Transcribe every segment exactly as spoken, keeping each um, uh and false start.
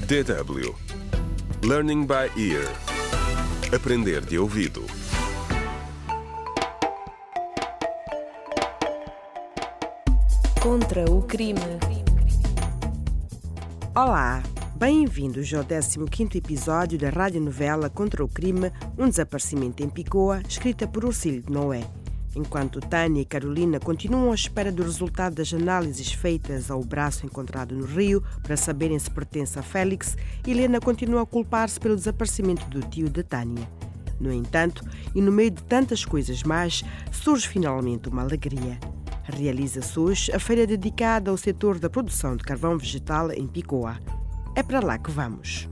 D W Learning by Ear. Aprender de ouvido. Contra o crime. Olá, bem-vindos ao décimo quinto episódio da radionovela Contra o Crime, um desaparecimento em Picoa, escrita por Ursílio de Noé. Enquanto Tânia e Carolina continuam à espera do resultado das análises feitas ao braço encontrado no rio para saberem se pertence a Félix, Helena continua a culpar-se pelo desaparecimento do tio de Tânia. No entanto, e no meio de tantas coisas más, surge finalmente uma alegria. Realiza-se hoje a feira dedicada ao setor da produção de carvão vegetal em Picoa. É para lá que vamos.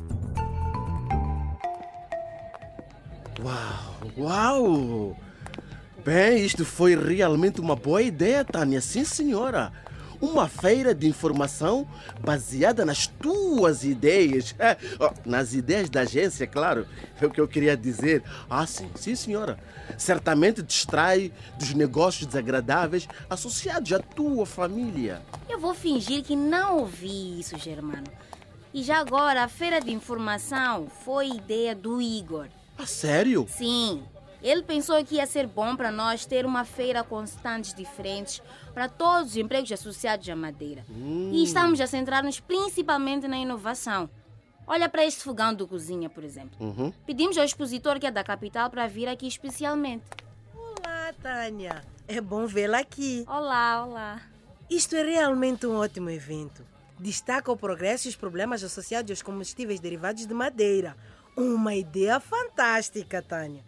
Uau! Uau! Bem, isto foi realmente uma boa ideia, Tânia. Sim, senhora. Uma feira de informação baseada nas tuas ideias. Nas ideias da agência, claro. É o que eu queria dizer. Ah, sim, sim, senhora. Certamente distrai dos negócios desagradáveis associados à tua família. Eu vou fingir que não ouvi isso, Germano. E já agora, a feira de informação foi ideia do Igor. Ah, sério? Sim. Ele pensou que ia ser bom para nós ter uma feira com stands diferentes para todos os empregos associados à madeira. Hum. E estamos a centrar-nos principalmente na inovação. Olha para este fogão de cozinha, por exemplo. Uhum. Pedimos ao expositor que é da capital para vir aqui especialmente. Olá, Tânia. É bom vê-la aqui. Olá, olá. Isto é realmente um ótimo evento. Destaca o progresso e os problemas associados aos combustíveis derivados de madeira. Uma ideia fantástica, Tânia.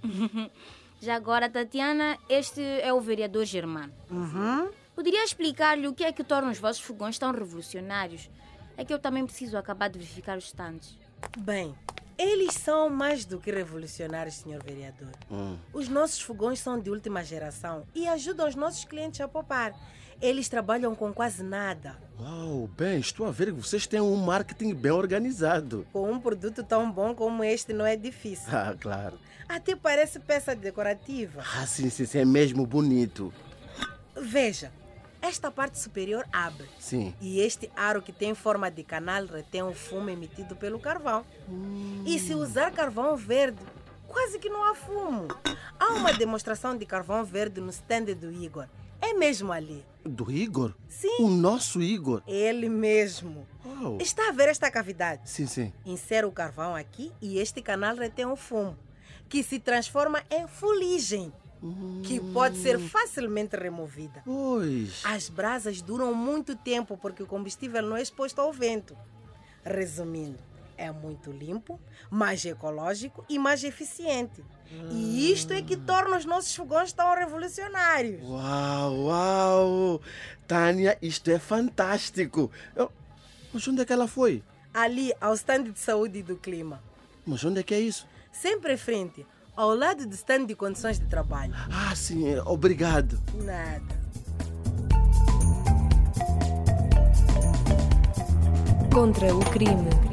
Já agora, Tatiana, este é o vereador Germano. Uhum. Poderia explicar-lhe o que é que torna os vossos fogões tão revolucionários? É que eu também preciso acabar de verificar os stands. Bem, eles são mais do que revolucionários, senhor vereador. Hum. Os nossos fogões são de última geração e ajudam os nossos clientes a poupar. Eles trabalham com quase nada. Uau, bem, estou a ver que vocês têm um marketing bem organizado. Com um produto tão bom como este não é difícil. Ah, claro. Até parece peça decorativa. Ah, sim, sim, sim, é mesmo bonito. Veja, esta parte superior abre. Sim. E este aro que tem forma de canal retém o fumo emitido pelo carvão. Hum. E se usar carvão verde, quase que não há fumo. Há uma demonstração de carvão verde no stand do Igor. É mesmo ali. Do Igor? Sim. O nosso Igor? Ele mesmo. Uau. Está a ver esta cavidade? Sim, sim. Insere o carvão aqui e este canal retém o fumo, que se transforma em fuligem, hum. que pode ser facilmente removida. Pois. As brasas duram muito tempo porque o combustível não é exposto ao vento. Resumindo, é muito limpo, mais ecológico e mais eficiente. E isto é que torna os nossos fogões tão revolucionários. Uau, uau! Tânia, isto é fantástico! Eu... Mas onde é que ela foi? Ali, ao stand de saúde e do clima. Mas onde é que é isso? Sempre em frente, ao lado do stand de condições de trabalho. Ah, sim, obrigado. Nada. Contra o crime.